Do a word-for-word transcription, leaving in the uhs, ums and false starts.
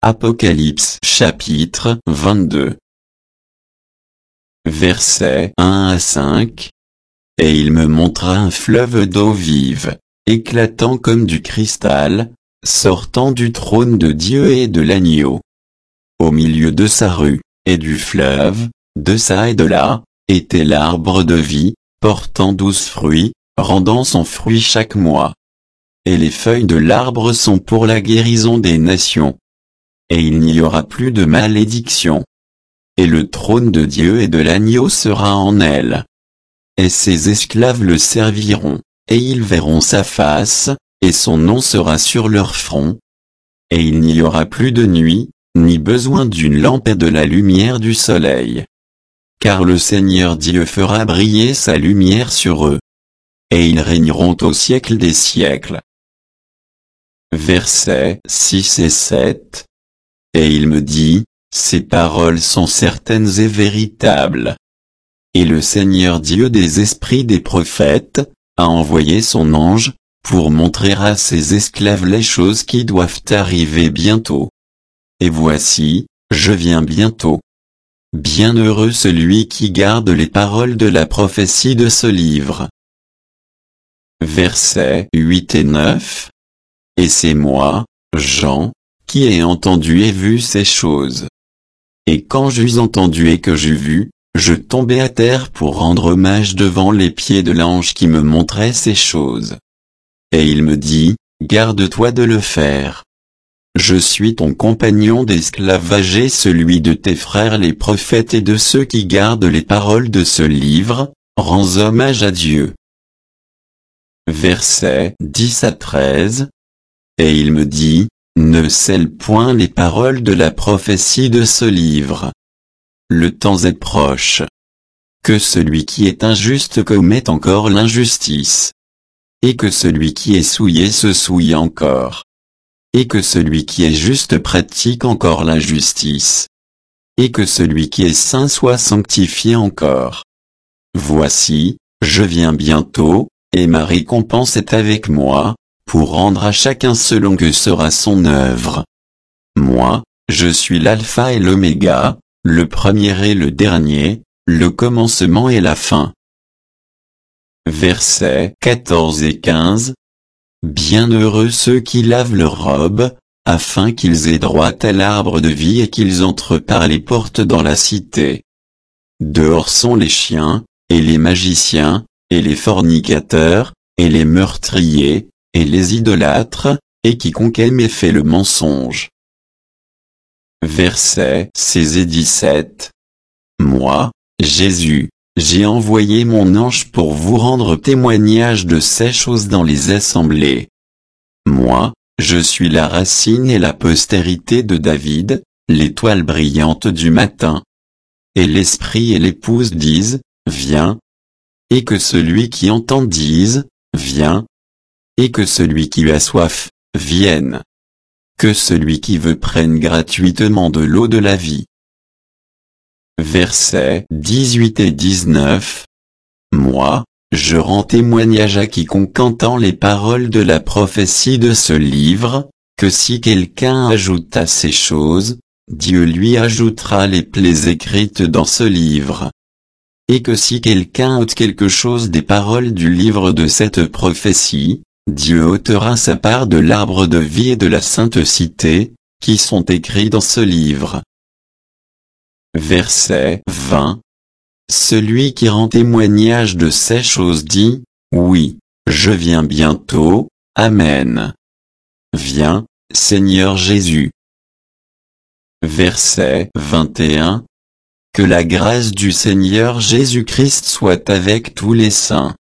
Apocalypse chapitre vingt-deux. Versets un à cinq. Et il me montra un fleuve d'eau vive, éclatant comme du cristal, sortant du trône de Dieu et de l'agneau. Au milieu de sa rue, et du fleuve, de çà et de là, était l'arbre de vie, portant douze fruits, rendant son fruit chaque mois. Et les feuilles de l'arbre sont pour la guérison des nations. Et il n'y aura plus de malédiction. Et le trône de Dieu et de l'agneau sera en elle. Et ses esclaves le serviront, et ils verront sa face, et son nom sera sur leur front. Et il n'y aura plus de nuit, ni besoin d'une lampe et de la lumière du soleil. Car le Seigneur Dieu fera briller sa lumière sur eux. Et ils régneront au siècle des siècles. Versets six et sept. Et il me dit, ces paroles sont certaines et véritables. Et le Seigneur Dieu des esprits des prophètes, a envoyé son ange, pour montrer à ses esclaves les choses qui doivent arriver bientôt. Et voici, je viens bientôt. Bienheureux celui qui garde les paroles de la prophétie de ce livre. Versets huit et neuf. Et c'est moi, Jean, qui ai entendu et vu ces choses. Et quand j'eus entendu et que j'eus vu, je tombai à terre pour rendre hommage devant les pieds de l'ange qui me montrait ces choses. Et il me dit, garde-toi de le faire. Je suis ton compagnon d'esclavage et celui de tes frères les prophètes et de ceux qui gardent les paroles de ce livre, rends hommage à Dieu. Versets dix à treize. Et il me dit, ne scelle point les paroles de la prophétie de ce livre. Le temps est proche. Que celui qui est injuste commette encore l'injustice. Et que celui qui est souillé se souille encore. Et que celui qui est juste pratique encore l'injustice. Et que celui qui est saint soit sanctifié encore. Voici, je viens bientôt, et ma récompense est avec moi, pour rendre à chacun selon que sera son œuvre. Moi, je suis l'alpha et l'oméga, le premier et le dernier, le commencement et la fin. Versets quatorze et quinze. Bienheureux ceux qui lavent leurs robes, afin qu'ils aient droit à l'arbre de vie et qu'ils entrent par les portes dans la cité. Dehors sont les chiens, et les magiciens, et les fornicateurs, et les meurtriers, et les idolâtres, et quiconque aime et fait le mensonge. Versets seize et dix-sept. Moi, Jésus, j'ai envoyé mon ange pour vous rendre témoignage de ces choses dans les assemblées. Moi, je suis la racine et la postérité de David, l'étoile brillante du matin. Et l'esprit et l'épouse disent, viens. Et que celui qui entend dise, viens. Et que celui qui a soif, vienne. Que celui qui veut prenne gratuitement de l'eau de la vie. Versets dix-huit et dix-neuf. Moi, je rends témoignage à quiconque entend les paroles de la prophétie de ce livre, que si quelqu'un ajoute à ces choses, Dieu lui ajoutera les plaies écrites dans ce livre. Et que si quelqu'un ôte quelque chose des paroles du livre de cette prophétie, Dieu ôtera sa part de l'arbre de vie et de la sainte cité, qui sont écrits dans ce livre. Verset vingt. Celui qui rend témoignage de ces choses dit, oui, je viens bientôt, Amen. Viens, Seigneur Jésus. Verset vingt et un. Que la grâce du Seigneur Jésus-Christ soit avec tous les saints.